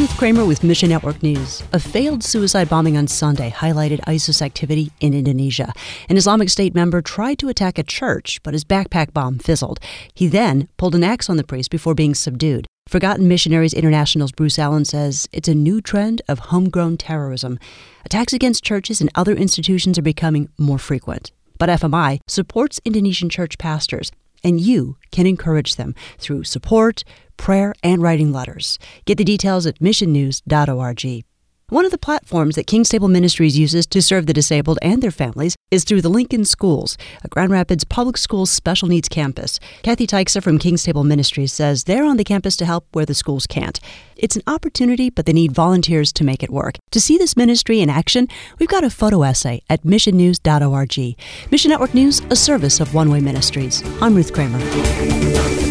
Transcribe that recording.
Ruth Kramer with Mission Network News. A failed suicide bombing on Sunday highlighted ISIS activity in Indonesia. An Islamic State member tried to attack a church, but his backpack bomb fizzled. He then pulled an axe on the priest before being subdued. Forgotten Missionaries International's Bruce Allen says it's a new trend of homegrown terrorism. Attacks against churches and other institutions are becoming more frequent. But FMI supports Indonesian church pastors, and you can encourage them through support, prayer, and writing letters. Get the details at missionnews.org. One of the platforms that King's Table Ministries uses to serve the disabled and their families is through the Lincoln Schools, a Grand Rapids Public Schools special needs campus. Kathy Teichser from King's Table Ministries says they're on the campus to help where the schools can't. It's an opportunity, but they need volunteers to make it work. To see this ministry in action, we've got a photo essay at missionnews.org. Mission Network News, a service of One Way Ministries. I'm Ruth Kramer.